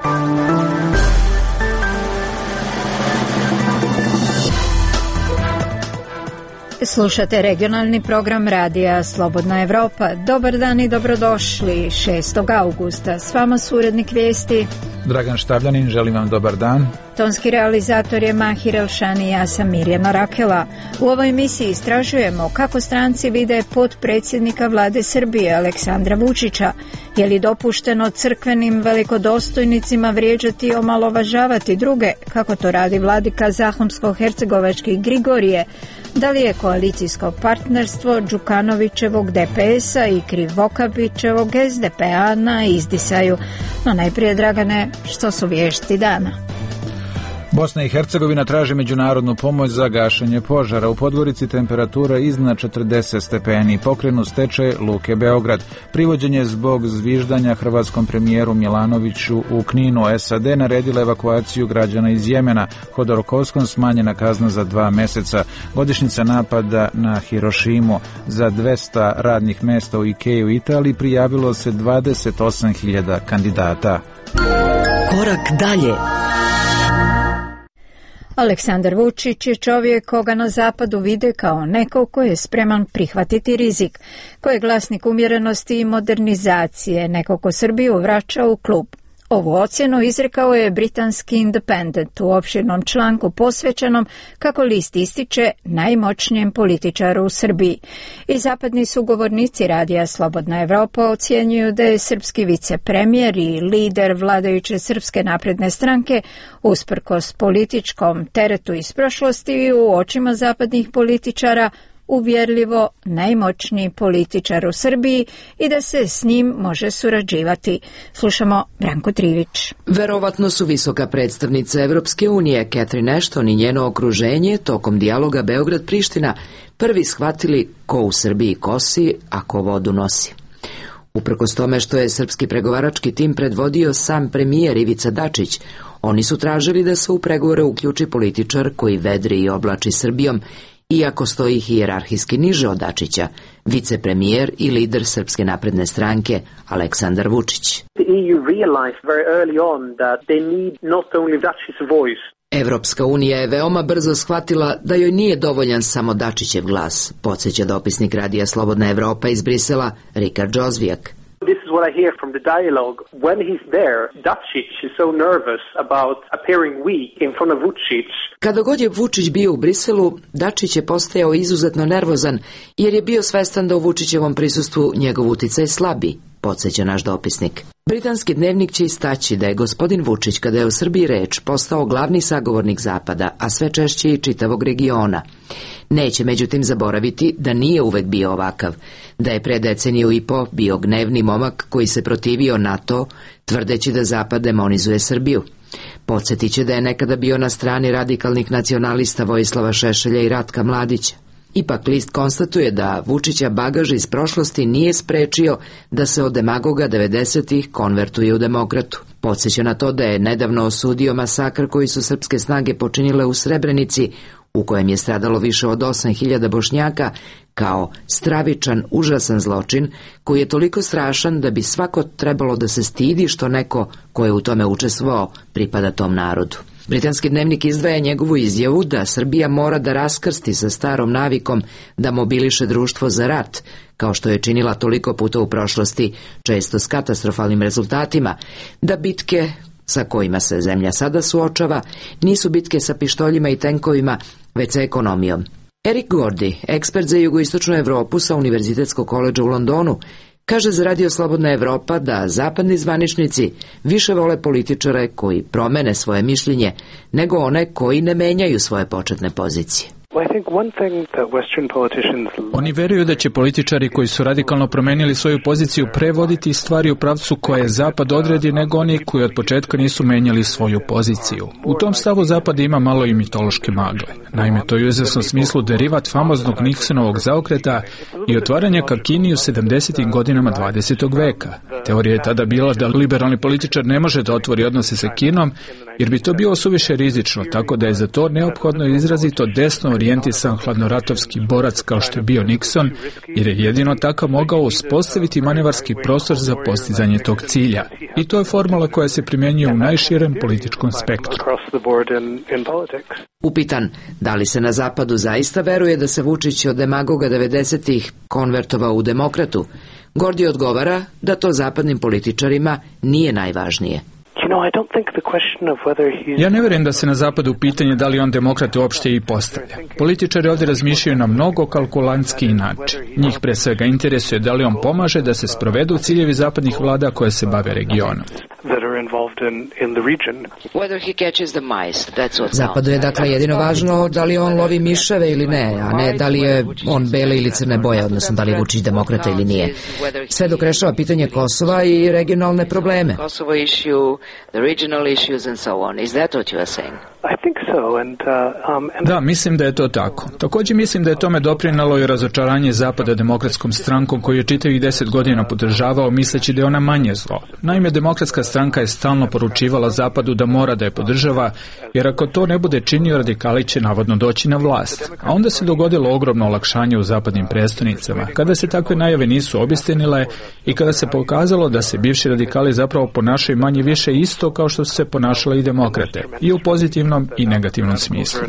Slušate regionalni program radija Slobodna Evropa. Dobar dan i dobrodošli. 6. augusta. S vama su urednik vijesti Dragan Štavljanin, želim vam dobar dan. Tonski realizator je Mahir Elšani, ja sam Mirjana Rakela. U ovoj emisiji istražujemo kako stranci vide potpredsjednika vlade Srbije Aleksandra Vučića. Je li dopušteno crkvenim velikodostojnicima vrijeđati i omalovažavati druge, kako to radi vladika Zahumsko-hercegovački Grigorije? Da li je koalicijsko partnerstvo Đukanovićevog DPS-a i Krivokapićevog SDP-a na izdisaju? No najprije, Dragane, što su vijesti dana? Bosna i Hercegovina traži međunarodnu pomoć za gašenje požara. U Podgorici temperatura iznad 40 stepeni. Pokrenu stečaj Luke Beograd. Privođenje zbog zviždanja hrvatskom premijeru Milanoviću u Kninu. SAD naredila evakuaciju građana iz Jemena. Hodorkovskom smanjena kazna za 2 mjeseca. Godišnjica napada na Hirošimu. Za 200 radnih mjesta u Ikeji u Italiji prijavilo se 28.000 kandidata. Korak dalje. Aleksandar Vučić je čovjek koga na zapadu vide kao nekog koji je spreman prihvatiti rizik, koji je glasnik umjerenosti i modernizacije, nekog ko Srbiju vraća u klub. Ovu ocjenu izrekao je britanski Independent u opširnom članku posvećenom, kako list ističe, najmoćnijem političaru u Srbiji. I zapadni sugovornici radija Slobodna Evropa ocjenjuju da je srpski vicepremijer i lider vladajuće Srpske napredne stranke, usprkos političkom teretu iz prošlosti u očima zapadnih političara, uvjerljivo najmoćniji političar u Srbiji i da se s njim može surađivati. Slušamo Branko Trivić. Verovatno su visoka predstavnica Evropske unije, Catherine Ashton i njeno okruženje, tokom dijaloga Beograd-Priština, prvi shvatili ko u Srbiji kosi, a ko vodu nosi. Uprkos tome što je srpski pregovarački tim predvodio sam premijer Ivica Dačić, oni su tražili da se u pregovore uključi političar koji vedri i oblači Srbijom, iako stoji hijerarhijski niže od Dačića, vicepremijer i lider Srpske napredne stranke Aleksandar Vučić. Evropska unija je veoma brzo shvatila da joj nije dovoljan samo Dačićev glas, podsjeća dopisnik radija Slobodna Evropa iz Brisela Rikard Džozvijak. This is what I hear from the dialogue. When he's there, Dačić is so nervous about appearing weak in front of Vučić. Kada god je Vučić bio u Briselu, Dačić je postajao izuzetno nervozan jer je bio svestan da u Vučićevom prisustvu njegov uticaj slabi, podsjeća naš dopisnik. Britanski dnevnik će istaći da je gospodin Vučić, kada je u Srbiji reč, postao glavni sagovornik Zapada, a sve češće i čitavog regiona. Neće međutim zaboraviti da nije uvek bio ovakav, da je pre deceniju i po bio gnevni momak koji se protivio NATO, tvrdeći da Zapad demonizuje Srbiju. Podsjetit će da je nekada bio na strani radikalnih nacionalista Vojislava Šešelja i Ratka Mladića. Ipak list konstatuje da Vučića bagaž iz prošlosti nije sprečio da se od demagoga 90-ih konvertuje u demokratu. Podsjeća na to da je nedavno osudio masakr koji su srpske snage počinile u Srebrenici, u kojem je stradalo više od 8.000 Bošnjaka, kao stravičan, užasan zločin koji je toliko strašan da bi svako trebalo da se stidi što neko ko je u tome učestvovao pripada tom narodu. Britanski dnevnik izdvaja njegovu izjavu da Srbija mora da raskrsti sa starom navikom da mobiliše društvo za rat, kao što je činila toliko puta u prošlosti, često s katastrofalnim rezultatima, da bitke sa kojima se zemlja sada suočava nisu bitke sa pištoljima i tenkovima, već sa ekonomijom. Eric Gordy, ekspert za jugoistočnu Evropu sa Univerzitetskog koledža u Londonu, kaže za Radio Slobodna Evropa da zapadni zvaničnici više vole političare koji promene svoje mišljenje nego one koji ne menjaju svoje početne pozicije. Oni vjeruju da će političari koji su radikalno promijenili svoju poziciju prevoditi stvari u pravcu koje Zapad odredi nego oni koji od početka nisu menjali svoju poziciju. U tom stavu Zapad ima malo i mitološke magle. Naime, to je u izvjesnom smislu derivat famoznog Nixonovog zaokreta i otvaranja ka Kini u 70. godinama 20. veka. Teorija je tada bila da liberalni političar ne može da otvori odnose sa Kinom jer bi to bilo suviše rizično, tako da je za to neophodno izrazito desno inteligentisan hladnoratovski borac kao što je bio Nixon, jer je jedino takav mogao uspostaviti manevarski prostor za postizanje tog cilja. I to je formula koja se primjenjuje u najširem političkom spektru. Upitan da li se na zapadu zaista veruje da se Vučić od demagoga 90-ih konvertovao u demokratu, Gordi odgovara da to zapadnim političarima nije najvažnije. Ja ne vjerujem da se na zapadu pitanje da li on demokrat uopšte i postavlja. Političari ovdje razmišljaju na mnogo kalkulantski način. Njih pre svega interesuje da li on pomaže da se sprovedu ciljevi zapadnih vlada koje se bave regionom. Zapadu je dakle jedino važno da li on lovi miševe ili ne, a ne da li je on bele ili crne boje, odnosno da li je Vučić demokrata ili nije. Sve dok rešava pitanje Kosova i regionalne probleme. Da, mislim da je to tako. Također mislim da je tome doprinalo i razočaranje Zapada demokratskom strankom koju je čitavih 10 godina podržavao misleći da je ona manje zlo. Naime, demokratska stranka je stalno poručivala Zapadu da mora da je podržava, jer ako to ne bude činio, radikali će navodno doći na vlast. A onda se dogodilo ogromno olakšanje u zapadnim prestonicama, kada se takve najave nisu obistinile i kada se pokazalo da se bivši radikali zapravo ponašaju manje više isto kao što su se ponašale i demokrate, i u pozitivnom i negativnom smislu.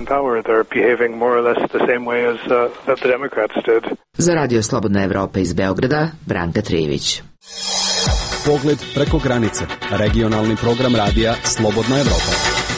Za Radio Slobodna Evropa iz Beograda, Branka Trijević. Pogled preko granice. Regionalni program radija Slobodna Evropa.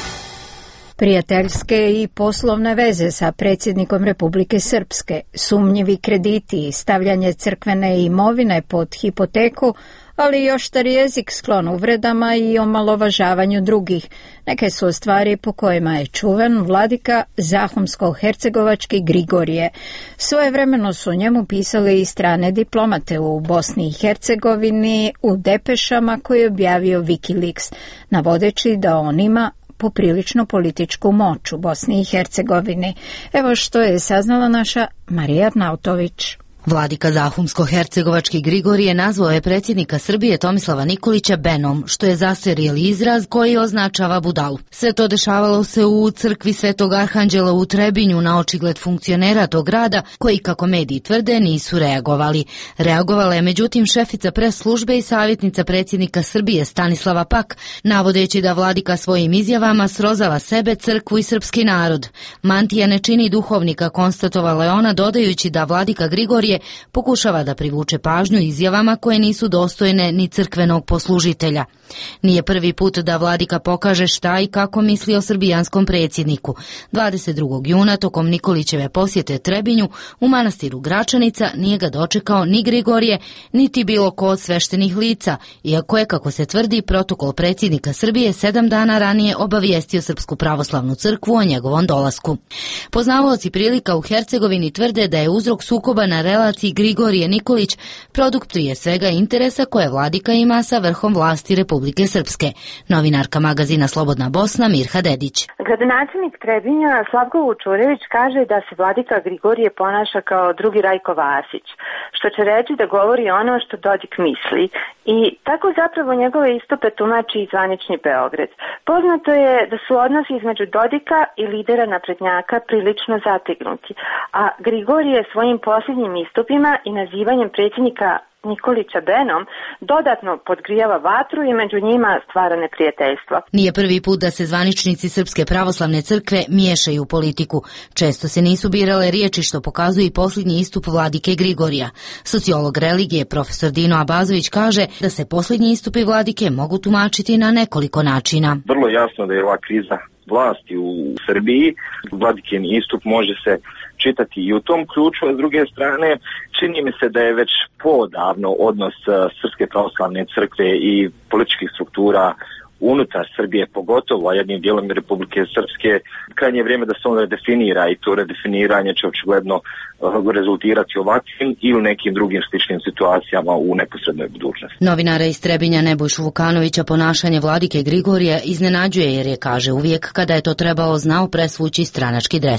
Prijateljske i poslovne veze sa predsjednikom Republike Srpske, sumnjivi krediti i stavljanje crkvene imovine pod hipoteku, ali još tar jezik sklon uvredama i omalovažavanju drugih. Neke su stvari po kojima je čuven vladika zahumsko-hercegovački Grigorije. Svojevremeno su njemu pisali i strane diplomate u Bosni i Hercegovini u depešama koje je objavio Wikileaks, navodeći da on ima poprilično političku moć u Bosni i Hercegovini. Evo što je saznala naša Marija Arnautović. Vladika zahumsko-hercegovački Grigorije nazvao je predsjednika Srbije Tomislava Nikolića Benom, što je zastarjeli izraz koji označava budalu. Sve to dešavalo se u crkvi Svetog Arhanđela u Trebinju na očigled funkcionera tog grada, koji, kako mediji tvrde, nisu reagovali. Reagovala je međutim šefica pres službe i savjetnica predsjednika Srbije Stanislava Pak, navodeći da vladika svojim izjavama srozava sebe, crkvu i srpski narod. Mantija ne čini duhovnika, konstatovala je ona, dodajući da vladika Grigorije pokušava da privuče pažnju izjavama koje nisu dostojne ni crkvenog poslužitelja. Nije prvi put da vladika pokaže šta i kako misli o srbijanskom predsjedniku. 22. juna tokom Nikolićeve posjete Trebinju u manastiru Gračanica nije ga dočekao ni Grigorije, niti bilo ko od sveštenih lica, iako je, kako se tvrdi, protokol predsjednika Srbije 7 dana ranije obavijestio Srpsku pravoslavnu crkvu o njegovom dolasku. Poznavaoci prilika u Hercegovini tvrde da je uzrok sukoba na relaciji Grigorije Nikolić produkt prije svega interesa koje vladika ima sa vrhom vlasti Republike Srpske. Novinarka magazina Slobodna Bosna Mirha Dedić. Gradonačelnik Trebinja Slavko Vučurević kaže da se vladika Grigorije ponaša kao drugi Rajko Vasić, što će reći da govori ono što Dodik misli, i tako zapravo njegove istupe tumači i zvanični Beograd. Poznato je da su odnosi između Dodika i lidera naprednjaka prilično zategnuti, a Grigorije svojim posljednjim istupima i nazivanjem predsjednika Nikolića Benom dodatno podgrijava vatru i među njima stvara neprijateljstvo. Nije prvi put da se zvaničnici Srpske pravoslavne crkve miješaju u politiku. Često se nisu birale riječi, što pokazuje i posljednji istup vladike Grigorija. Sociolog religije profesor Dino Abazović kaže da se posljednji istupi vladike mogu tumačiti na nekoliko načina. Vrlo jasno da je ova kriza vlasti u Srbiji, vladikin istup može se čitati i u tom ključu, a s druge strane čini mi se da je već podavno odnos Srpske pravoslavne crkve i političkih struktura unutar Srbije, pogotovo, a jednim dijelom Republike Srpske, krajnje vrijeme da se on redefinira, i to redefiniranje će očigledno rezultirati ovakvim ili nekim drugim sličnim situacijama u neposrednoj budućnosti. Novinara iz Trebinja Nebojšu Vukanovića ponašanje vladike Grigorija iznenađuje, jer je, kaže, uvijek kada je to trebao znao presvući stranački dres.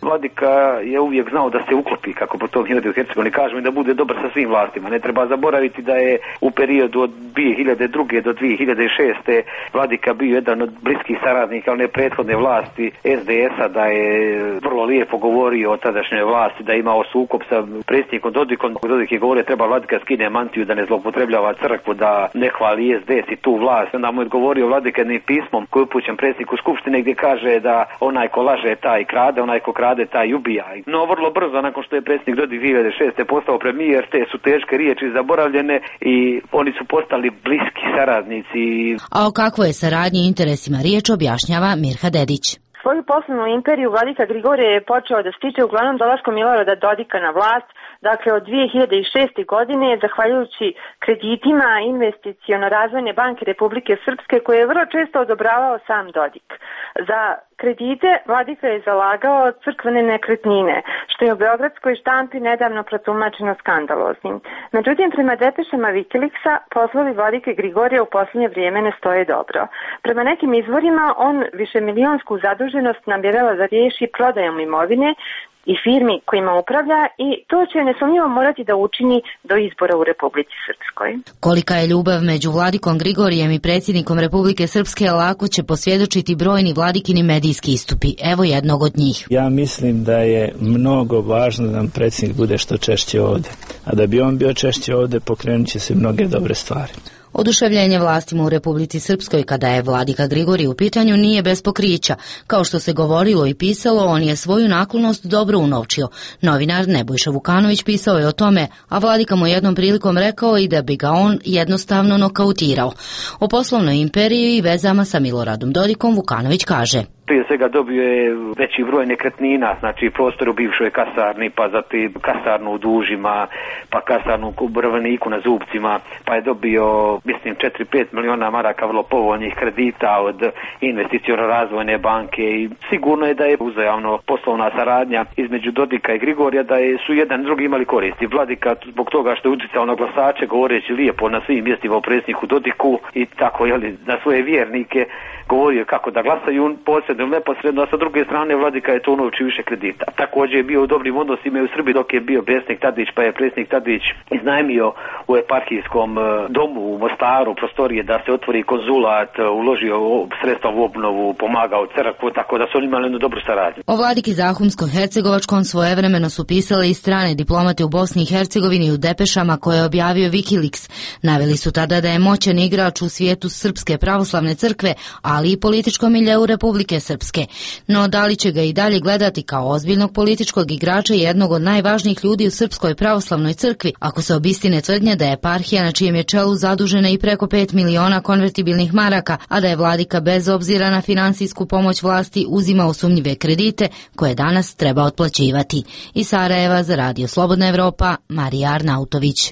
Vladika je uvijek znao da se uklopi, kako po tom ovdje u Hercegovini kažemo, i da bude dobar sa svim vlastima. Ne treba zaboraviti da je u periodu od 2002. do 2006. Vladika bio jedan od bliskih saradnika one prethodne vlasti SDS-a, da je vrlo lijepo govorio o tadašnjoj vlasti, da je imao sukob sa predsjednikom Dodikom. Dodik je govorio treba Vladika skine mantiju, da ne zloupotrebljava crkvu, da ne hvali SDS i tu vlast. Onda mu je odgovorio Vladika jednim pismom koji je upućen predsjedniku Skupštine gdje kaže da onaj ko laže taj krade, onaj ko krade taj ubija. No vrlo brzo nakon što je predsjednik Dodik 2006. postao premijer, te su teške riječi zaboravljene i oni su postali bliski saradnici. A o kakvoj je saradnji i interesima riječ objašnjava Mirha Dedić. Svoju poslovnu imperiju vladika Grigorije je počeo da stiče uglavnom dolaskom Milorada Dodika na vlast, dakle od 2006. godine, zahvaljujući kreditima Investiciono-razvojne banke Republike Srpske koje je vrlo često odobravao sam Dodik. Za kredite vladika je zalagao crkvene nekretnine, što je u beogradskoj štampi nedavno protumačeno skandaloznim. Međutim, prema depešama Wikileaksa, poslovi vladike Grigorija u posljednje vrijeme ne stoje dobro. Prema nekim izvorima, on višemilijonsku zaduženost namjerava da riješi prodajom imovine i firmi kojima upravlja i to će nesumnjivo morati da učini do izbora u Republici Srpskoj. Kolika je ljubav među vladikom Grigorijem i predsjednikom Republike Srpske lako će posvjedočiti brojni vladikini medijski istupi. Evo jednog od njih. Ja mislim da je mnogo važno da nam predsjednik bude što češće ovdje. A da bi on bio češće ovdje, pokrenut će se mnoge dobre stvari. Oduševljenje vlastima u Republici Srpskoj kada je vladika Grigorij u pitanju nije bez pokrića. Kao što se govorilo i pisalo, on je svoju naklonost dobro unovčio. Novinar Nebojša Vukanović pisao je o tome, a vladika mu jednom prilikom rekao i da bi ga on jednostavno nokautirao. O poslovnoj imperiji i vezama sa Miloradom Dodikom Vukanović kaže: Prije svega dobio je veći broj nekretnina, znači prostor u bivšoj kasarni, pa zatim kasarnu u Dužima, pa kasarnu u Brvaniku na Zubcima, pa je dobio, mislim, 4-5 miliona maraka vrlo povoljnih kredita od Investiciono-razvojne banke i sigurno je da je uzajamno poslovna saradnja između Dodika i Grigorija, da su jedan drugi imali koristi. Vladika zbog toga što je utjecao na glasače, govoreći lijepo na svim mjestima o predsjedniku Dodiku i tako, na svoje vjernike, govorio kako da glasaju posredno ili neposredno, a sa druge strane vladika je to unovči više kredita. Također je bio u dobrim odnosima i u Srbiji dok je bio predsjednik Tadić, pa je predsjednik Tadić iznajmio u eparhijskom domu u Mostaru prostorije da se otvori konzulat, uložio sredstva u obnovu, pomagao crkvu, tako da su oni imali jednu dobru saradnju. O vladiki Zahumsko-hercegovačkom svojevremeno su pisale i strane diplomate u Bosni i Hercegovini u depešama koje je objavio Wikileaks. Naveli su tada da je moćan igrač u svijetu Srpske pravoslavne crkve, ali i političkom miljeu Republike Srpske. No da li će ga i dalje gledati kao ozbiljnog političkog igrača i jednog od najvažnijih ljudi u Srpskoj pravoslavnoj crkvi, ako se obistine tvrdnje da je eparhija na čijem je čelu zadužena i preko 5 miliona konvertibilnih maraka, a da je vladika bez obzira na finansijsku pomoć vlasti uzimao sumnjive kredite koje danas treba otplaćivati. Iz Sarajeva za Radio Slobodna Evropa, Marija Arnautović.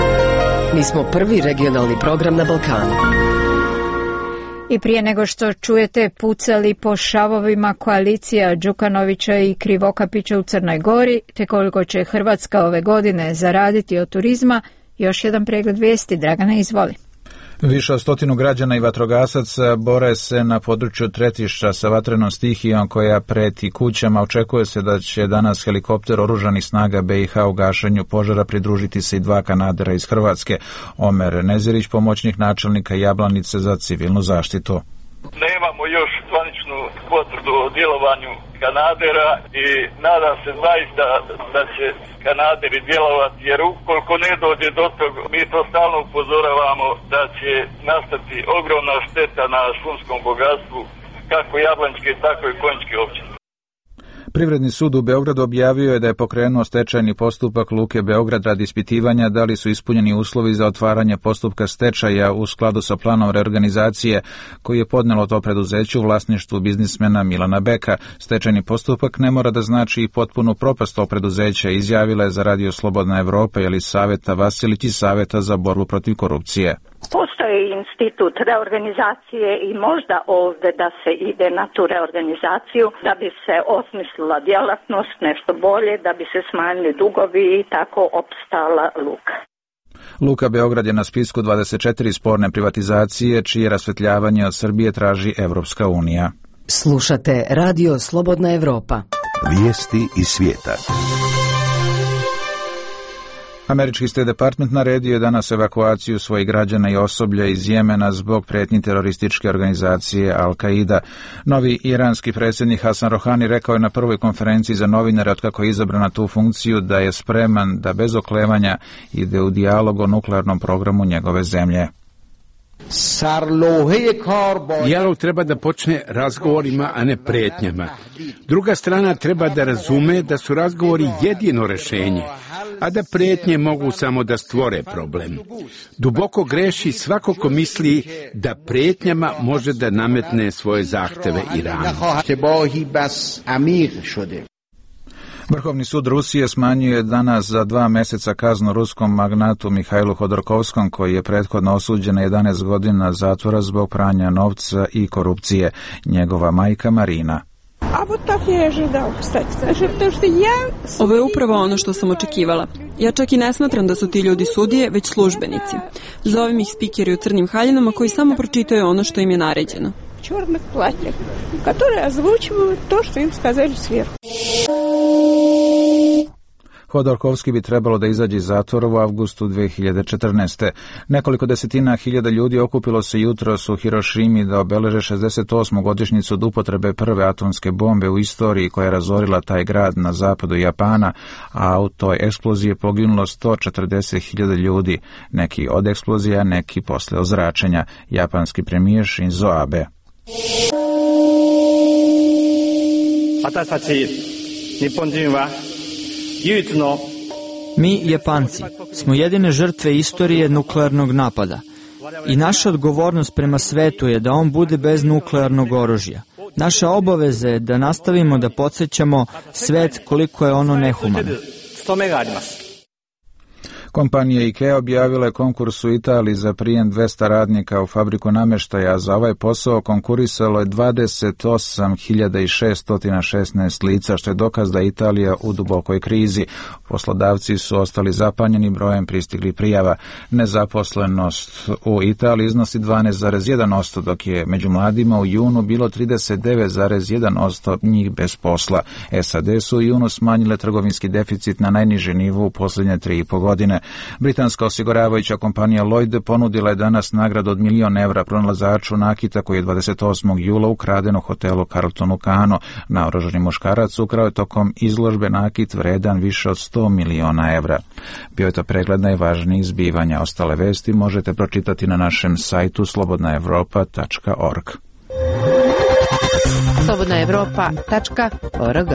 Mi smo prvi regionalni program na Balkanu. I prije nego što čujete pucali po šavovima koalicija Đukanovića i Krivokapića u Crnoj Gori, te koliko će Hrvatska ove godine zaraditi od turizma, još jedan pregled vijesti. Dragana, izvoli. Više od 100 građana i vatrogasaca bore se na području Tretišća sa vatrenom stihijom koja preti kućama. Očekuje se da će danas helikopter oružanih snaga BiH u gašenju požara pridružiti se i 2 kanadera iz Hrvatske. Omer Nezirić, pomoćnik načelnika Jablanice za civilnu zaštitu. Nemamo još zvaničnu potvrdu o djelovanju kanadera i nadam se zaista da će kanaderi djelovati, jer ukoliko ne dođe do toga, mi to stalno upozoravamo da će nastati ogromna šteta na šumskom bogatstvu kako Jablanjske, tako i Konjičke općine. Privredni sud u Beogradu objavio je da je pokrenuo stečajni postupak Luke Beograd radi ispitivanja da li su ispunjeni uslovi za otvaranje postupka stečaja u skladu sa planom reorganizacije koji je podnelo to preduzeće u vlasništvu biznismena Milana Beka. Stečajni postupak ne mora da znači i potpunu propast tog preduzeća, izjavila je za Radio Slobodna Evropa Jelisaveta Vasilić iz Saveta za borbu protiv korupcije. Postoji institut reorganizacije i možda ovdje da se ide na tu reorganizaciju, da bi se osmislila djelatnost nešto bolje, da bi se smanjili dugovi i tako opstala luka. Luka Beograd je na spisku 24 sporne privatizacije čije rasvetljavanje od Srbije traži Evropska unija. Slušate Radio Slobodna Evropa. Vijesti iz svijeta. Američki State Department naredio je danas evakuaciju svojih građana i osoblja iz Jemena zbog prijetnji terorističke organizacije Al-Qaida. Novi iranski predsjednik Hasan Rohani rekao je na prvoj konferenciji za novinare otkako je izabran na tu funkciju da je spreman da bez oklevanja ide u dijalog o nuklearnom programu njegove zemlje. Dijalog treba da počne razgovorima, a ne prijetnjama. Druga strana treba da razume da su razgovori jedino rješenje, a da prijetnje mogu samo da stvore problem. Duboko greši svako ko misli da prijetnjama može da nametne svoje zahteve Iranu. Vrhovni sud Rusije smanjuje danas za 2 mjeseca kaznu ruskom magnatu Mihajlu Hodorkovskom, koji je prethodno osuđen na 11 godina zatvora zbog pranja novca i korupcije. Njegova majka Marina. Ovo je upravo ono što sam očekivala. Ja čak i ne smatram da su ti ljudi sudije, već službenici. Zovem ih spikeri u crnim haljinama koji samo pročitaju ono što im je naređeno. Черных платьях, которые озвучивают то, что им сказали сверху. Hodorkovski bi trebalo da izađe iz zatvora u avgustu 2014. Nekoliko desetina hiljada ljudi okupilo se jutros u Hirošimi da obeleže 68. godišnjicu od upotrebe prve atomske bombe u istoriji koja je razorila taj grad na zapadu Japana, a u toj eksploziji je poginulo 140.000 ljudi, neki od eksplozija, neki posle ozračenja. Japanski premijer Shinzo Abe. Mi, Japanci, smo jedine žrtve istorije nuklearnog napada i naša odgovornost prema svetu je da on bude bez nuklearnog oružja. Naša obaveza je da nastavimo da podsjećamo svet koliko je ono nehumano. Kompanija IKEA objavila je konkurs u Italiji za prijem 200 radnika u fabriku namještaja, a za ovaj posao konkurisalo je 28.616 lica, što je dokaz da je Italija u dubokoj krizi. Poslodavci su ostali zapanjeni brojem pristiglih prijava. Nezaposlenost u Italiji iznosi 12,1%, dok je među mladima u junu bilo 39,1% njih bez posla. SAD su u junu smanjile trgovinski deficit na najniži nivo u posljednje 3,5 godine. Britanska osiguravajuća kompanija Lloyd ponudila je danas nagradu od €1.000.000 pronalazaču nakita koji je 28. jula ukraden u hotelu Carlton u Kano. Naoružani muškarac ukrao je tokom izložbe nakit vredan više od €100 miliona. Bio je to pregled najvažnijih zbivanja. Ostale vesti možete pročitati na našem sajtu slobodnaevropa.org. slobodnaevropa.org.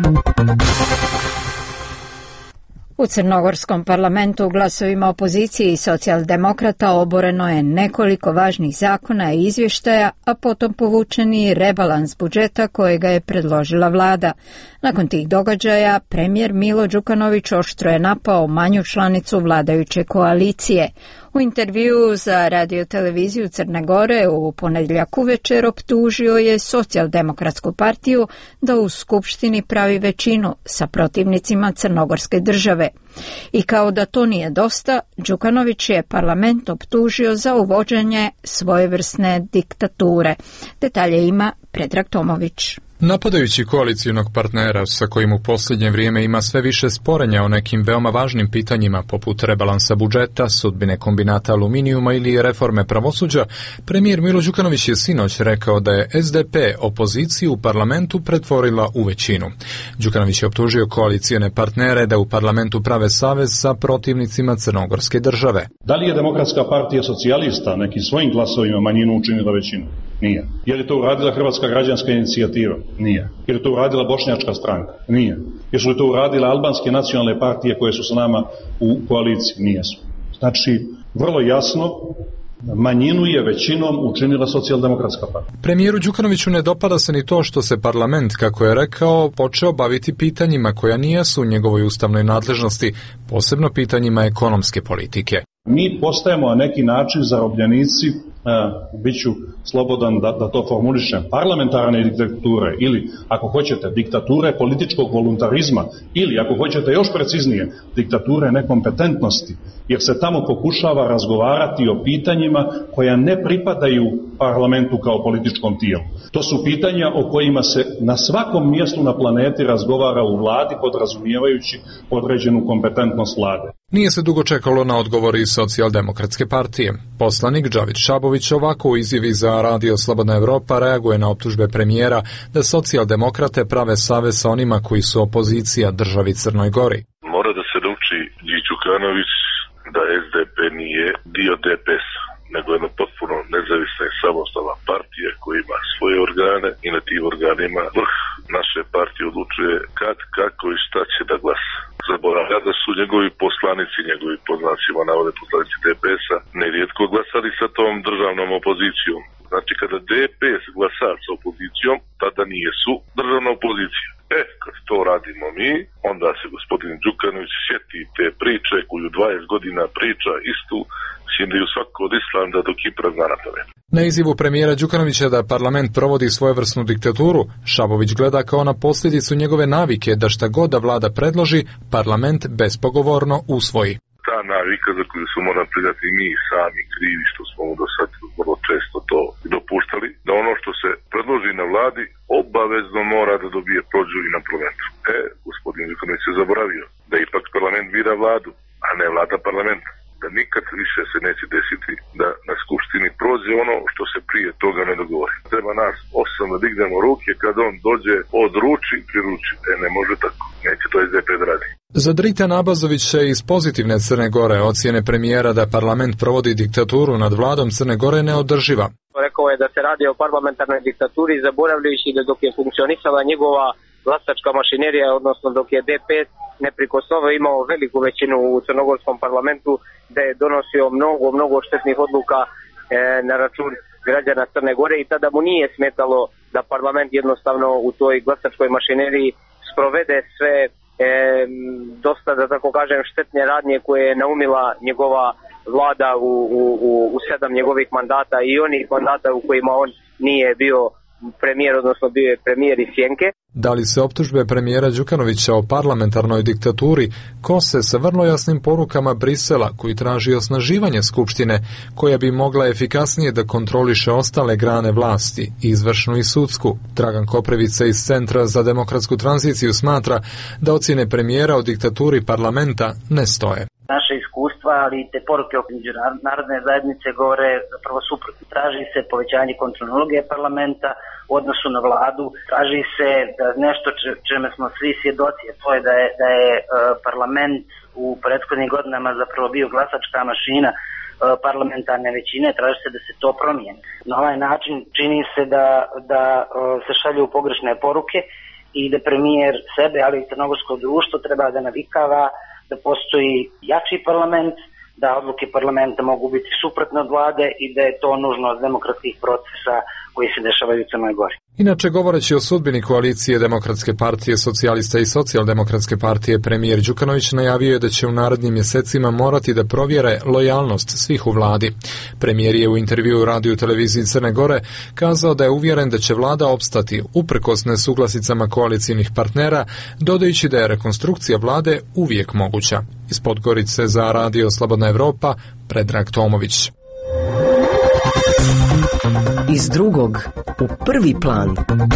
U Crnogorskom parlamentu glasovima opozicije i socijaldemokrata oboreno je nekoliko važnih zakona i izvještaja, a potom povučeni rebalans budžeta kojega je predložila vlada. Nakon tih događaja, premijer Milo Đukanović oštro je napao manju članicu vladajuće koalicije. U intervjuu za radioteleviziju Crne Gore u ponedjeljak uvečer optužio je Socijaldemokratsku partiju da u Skupštini pravi većinu sa protivnicima crnogorske države. I kao da to nije dosta, Đukanović je parlament optužio za uvođenje svojevrsne diktature. Detalje ima Predrag Tomović. Napadajući koalicijonog partnera sa kojim u posljednje vrijeme ima sve više sporenja o nekim veoma važnim pitanjima poput rebalansa budžeta, sudbine kombinata aluminijuma ili reforme pravosuđa, premijer Milo Đukanović je sinoć rekao da je SDP opoziciju u parlamentu pretvorila u većinu. Đukanović je optužio koalicijone partnere da u parlamentu prave savez sa protivnicima crnogorske države. Da li je Demokratska partija socijalista nekim svojim glasovima manjinu učinila većinu? Nije. Je li to uradila Hrvatska građanska inicijativa? Nije. Je li to uradila Bošnjačka stranka? Nije. Jesu li to uradile albanske nacionalne partije koje su sa nama u koaliciji? Nijesu. Znači, vrlo jasno, manjinu je većinom učinila socijaldemokratska partija. Premijeru Đukanoviću ne dopada se ni to što se parlament, kako je rekao, počeo baviti pitanjima koja nijesu u njegovoj ustavnoj nadležnosti, posebno pitanjima ekonomske politike. Mi postajemo na neki način zarobljenici, bit ću slobodan da to formulišem, parlamentarne diktature ili, ako hoćete, diktature političkog voluntarizma ili, ako hoćete još preciznije, diktature nekompetentnosti, jer se tamo pokušava razgovarati o pitanjima koja ne pripadaju parlamentu kao političkom tijelu. To su pitanja o kojima se na svakom mjestu na planeti razgovara u vladi, podrazumijevajući određenu kompetentnost vlade. Nije se dugo čekalo na odgovor iz Socijaldemokratske partije. Poslanik Džavić Šabović ovako u izjavi za Radio Slobodna Evropa reaguje na optužbe premijera da socijaldemokrate prave savez sa onima koji su opozicija državi Crnoj Gori. Mora da se nauči Đukanović da SDP nije dio DPS, nego jedna potpuno nezavisna i samostalna partija koja ima svoje organe i na tim organima vrh naše partije odlučuje kad, kako i šta će da glasa. Zaboravlja da su njegovi poslanici, njegovi poznacima navode poslanici DPS-a, nerijetko glasali sa tom državnom opozicijom. Znači kada DPS glasa sa opozicijom, tada nije su državna opozicija. Kad to radimo mi, onda se gospodin Đukanović sjeti te priče koju 20 godina priča istu, sjendaju svako od Islanda do Kipra zna na tome. Na izjavu premijera Đukanovića da parlament provodi svojevrsnu diktaturu, Šabović gleda kao na posljedicu njegove navike da šta god da vlada predloži, parlament bespogovorno usvoji. Ta navika za koju smo morali priznati mi sami krivi što smo mu do sad vrlo često to dopuštali, da ono što se predloži na vladi obavezno mora da dobije prođu i na parlamentu. Gospodin Đukanović je zaboravio da ipak parlament bira vladu, a ne vlada parlamenta. Da nikad više se neće desiti da na skupštini prođe ono što se prije toga ne dogovori. Treba nas 8 da dignemo ruke kad on dođe odruči, priruči. Ne može tako. Neće to SDP da radi. Za Dritan Abazovića iz pozitivne Crne Gore ocjene premijera da parlament provodi diktaturu nad vladom Crne Gore neodrživa. Rekao je da se radi o parlamentarnoj diktaturi, zaboravljajući da dok je funkcionisala njegova glasačka mašinerija, odnosno dok je DPS neprikosnovo imao veliku većinu u crnogorskom parlamentu, da je donosio mnogo štetnih odluka na račun građana Crne Gore i tada mu nije smetalo da parlament jednostavno u toj glasačkoj mašineriji sprovede sve dosta, da tako kažem, štetne radnje koje je naumila njegova vlada u 7 njegovih mandata i onih mandata u kojima on nije bio premijer, odnosno bio je premijer iz Sjenke. Da li se optužbe premijera Đukanovića o parlamentarnoj diktaturi kose sa vrlo jasnim porukama Brisela koji traži osnaživanje Skupštine koja bi mogla efikasnije da kontroliše ostale grane vlasti, izvršnu i sudsku? Dragan Koprivica iz Centra za demokratsku tranziciju smatra da ocjene premijera o diktaturi parlamenta ne stoje. Naše iskustva, ali i te poruke o međunarodne zajednice govore zapravo suprotno. Traži se povećanje kontrolnog parlamenta u odnosu na vladu, traži se da nešto čime smo svi svjedoci, to je da je parlament u prethodnim godinama zapravo bio glasačka mašina parlamentarne većine, traži se da se to promijeni. Na ovaj način čini se da se šalju pogrešne poruke i da premijer sebe, ali i crnogorsko društvo treba da navikava da postoji jači parlament, da odluke parlamenta mogu biti suprotne od vlade i da je to nužno od demokratskih procesa koji se dešavaju u Crnoj Gori. Inače, govoreći o sudbini koalicije Demokratske partije, Socijalista i Socijaldemokratske partije, premijer Đukanović najavio je da će u narednim mjesecima morati da provjere lojalnost svih u vladi. Premijer je u intervjuu Radio televiziji Crne Gore kazao da je uvjeren da će vlada opstati uprkos nesuglasicama koalicijnih partnera, dodajući da je rekonstrukcija vlade uvijek moguća. Iz Podgorice za Radio Slobodna Evropa, Predrag Tomović. Iz drugog u prvi plan.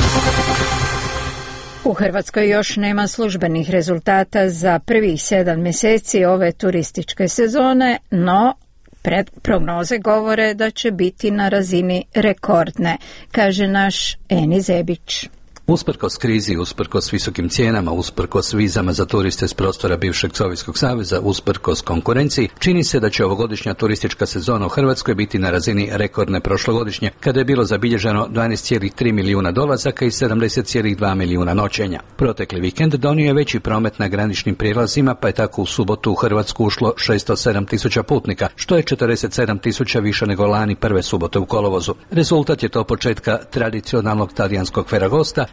U Hrvatskoj još nema službenih rezultata za prvih 7 mjeseci ove turističke sezone, no prognoze govore da će biti na razini rekordne, kaže naš Eni Zebić. Usprkos krizi, usprkos visokim cijenama, usprkos vizama za turiste s prostora bivšeg Sovjetskog saveza, usprkos konkurenciji, čini se da će ovogodišnja turistička sezona u Hrvatskoj biti na razini rekordne prošlogodišnje, kada je bilo zabilježeno 12,3 milijuna dolazaka i 70,2 milijuna noćenja. Protekli vikend donio je veći promet na graničnim prijelazima, pa je tako u subotu u Hrvatsku ušlo 607 tisuća putnika, što je 47 tisuća više nego lani prve subote u kolovozu. Rezultat je to početka tradicionalnog talijanskog Ferragosta,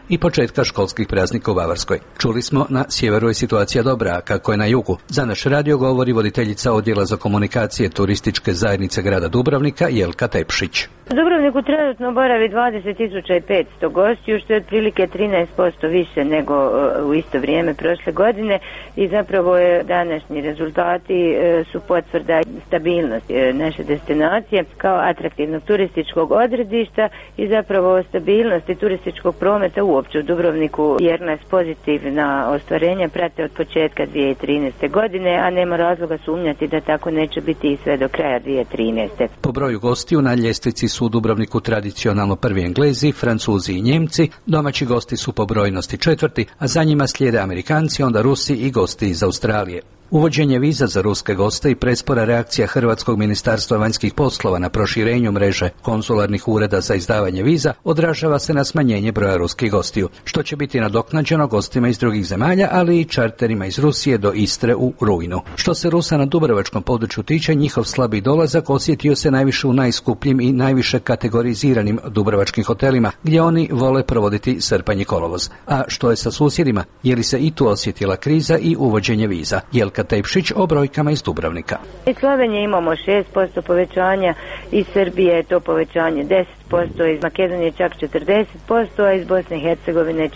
i početka školskih praznika u Bavarskoj. Čuli smo, na sjeveru je situacija dobra, a kako je na jugu. Za naš radio govori voditeljica odjela za komunikacije turističke zajednice grada Dubrovnika Jelka Tepšić. U Dubrovniku trenutno boravi 20.500 gostiju, što je otprilike 13% više nego u isto vrijeme prošle godine i zapravo je današnji rezultati su potvrda stabilnosti naše destinacije kao atraktivnog turističkog odredišta i zapravo stabilnosti turističkog prometa uopće u Dubrovniku, jer nas pozitivna ostvarenja prate od početka 2013. godine, a nema razloga sumnjati da tako neće biti i sve do kraja 2013. Po broju gostiju na ljestvici su u Dubrovniku tradicionalno prvi Englezi, Francuzi i Njemci, domaći gosti su po brojnosti četvrti, a za njima slijede Amerikanci, onda Rusi i gosti iz Australije. Uvođenje viza za ruske goste i prespora reakcija Hrvatskog ministarstva vanjskih poslova na proširenju mreže konzularnih ureda za izdavanje viza odražava se na smanjenje broja ruskih gostiju, što će biti nadoknađeno gostima iz drugih zemalja, ali i čarterima iz Rusije do Istre u rujnu. Što se Rusa na dubrovačkom području tiče, njihov slabi dolazak osjetio se najviše u najskupljim i najviše kategoriziranim dubrovačkim hotelima, gdje oni vole provoditi srpanj i kolovoz. A što je sa susjedima? Je li se i tu osjetila kriza i uvođenje viza? Jelka Tepšić o brojkama iz Dubrovnika. Iz Slovenije imamo 6% povećanja, iz Srbije je to povećanje 10%, iz Makedonije čak 40%, a iz Bosne i Hercegovine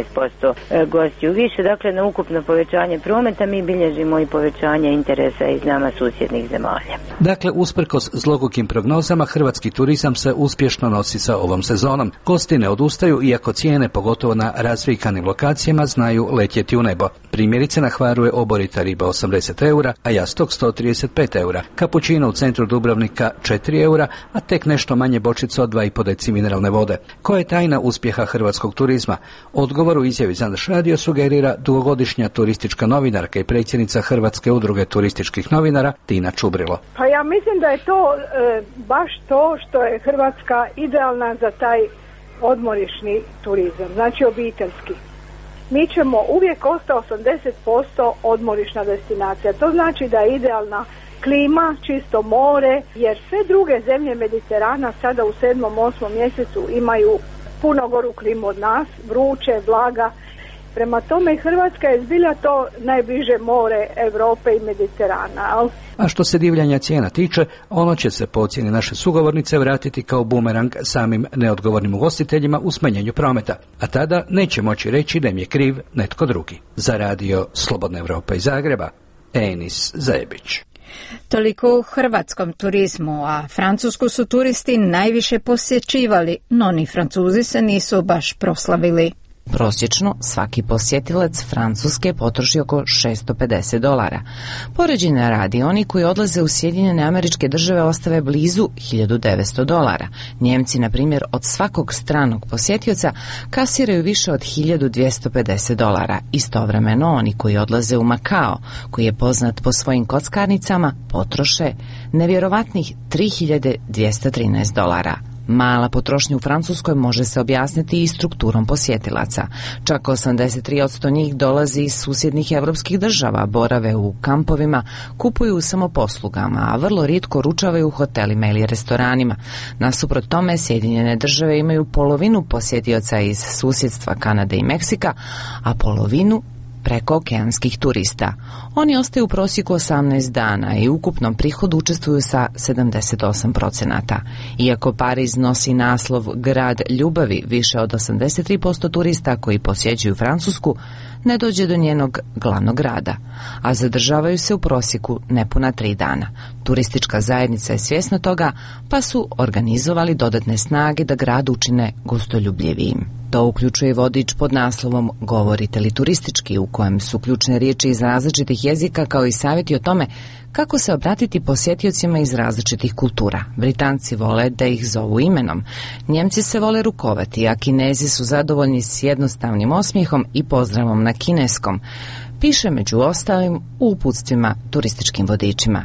14% gostiju više. Dakle, na ukupno povećanje prometa mi bilježimo i povećanje interesa iz nama susjednih zemalja. Dakle, usprkos zlogukim prognozama, hrvatski turizam se uspješno nosi sa ovom sezonom. Gosti ne odustaju, iako cijene, pogotovo na razvikanim lokacijama, znaju letjeti u nebo. Primjerice, na Hvaru je oborita riba 80 eura, a jastok 135 eura. Kapućino u centru Dubrovnika 4 eura, a tek nešto manje bočica od 2,5 deci mineralne vode. Koja je tajna uspjeha hrvatskog turizma? Odgovor u izjavi za naš radio sugerira dugogodišnja turistička novinarka i predsjednica Hrvatske udruge turističkih novinara Tina Čubrilo. Pa ja mislim da je to baš to što je Hrvatska idealna za taj odmorišni turizam, znači obiteljski. Mi ćemo uvijek ostati 80% odmorišna destinacija. To znači da je idealna klima, čisto more, jer sve druge zemlje Mediterana sada u 7. 8. mjesecu imaju puno goru klimu od nas, vruće, vlaga. Prema tome Hrvatska je zbilja to najbliže more Europe i Mediterana. A što se divljanja cijena tiče, ono će se po ocjeni naše sugovornice vratiti kao bumerang samim neodgovornim ugostiteljima u smanjenju prometa. A tada neće moći reći da im je kriv netko drugi. Za radio Slobodna Evropa iz Zagreba, Enis Zebić. Toliko u hrvatskom turizmu, a Francusku su turisti najviše posjećivali, no ni Francuzi se nisu baš proslavili. Prosječno svaki posjetilac Francuske potroši oko $650. Poređenja radi, oni koji odlaze u Sjedinjene Američke Države ostave blizu $1900. Njemci, na primjer, od svakog stranog posjetioca kasiraju više od $1250. Istovremeno, oni koji odlaze u Makao, koji je poznat po svojim kockarnicama, potroše nevjerovatnih $3213. Mala potrošnja u Francuskoj može se objasniti i strukturom posjetilaca. Čak 83% njih dolazi iz susjednih evropskih država, borave u kampovima, kupuju u samoposlugama, a vrlo rijetko ručavaju u hotelima ili restoranima. Nasuprot tome, Sjedinjene Države imaju polovinu posjetioca iz susjedstva Kanade i Meksika, a polovinu prekookeanskih turista. Oni ostaju u prosjeku 18 dana i u ukupnom prihodu učestvuju sa 78%. Iako Pariz nosi naslov Grad ljubavi, više od 83% turista koji posjećuju Francusku ne dođe do njenog glavnog grada, a zadržavaju se u prosjeku nepuna 3 dana. Turistička zajednica je svjesna toga, pa su organizovali dodatne snage da grad učine gostoljubljivijim. To uključuje vodič pod naslovom Govorite li turistički, u kojem su ključne riječi iz različitih jezika kao i savjeti o tome kako se obratiti posjetiocima iz različitih kultura. Britanci vole da ih zovu imenom, Njemci se vole rukovati, a Kinezi su zadovoljni s jednostavnim osmijehom i pozdravom na kineskom. Piše među ostalim u uputstvima turističkim vodičima.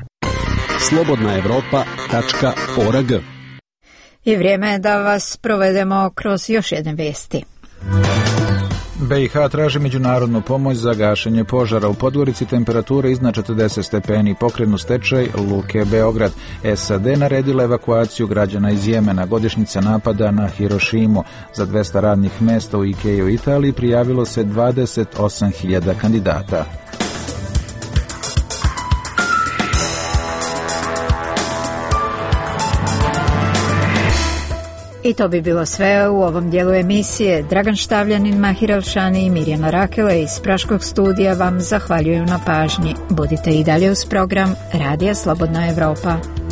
slobodnaevropa.org. I vrijeme je da vas provedemo kroz još jedne vijesti. BiH traži međunarodnu pomoć za gašenje požara. U Podgorici temperatura iznad 40 stepeni, pokrenu stečaj Luke Beograd. SAD naredila evakuaciju građana iz Jemena. Godišnjica napada na Hirošimu. Za 200 radnih mesta u IKEA u Italiji prijavilo se 28.000 kandidata. I to bi bilo sve u ovom dijelu emisije. Dragan Štavljanin, Mahir Elšani i Mirjana Rakele iz Praškog studija vam zahvaljuju na pažnji. Budite i dalje uz program Radija Slobodna Evropa.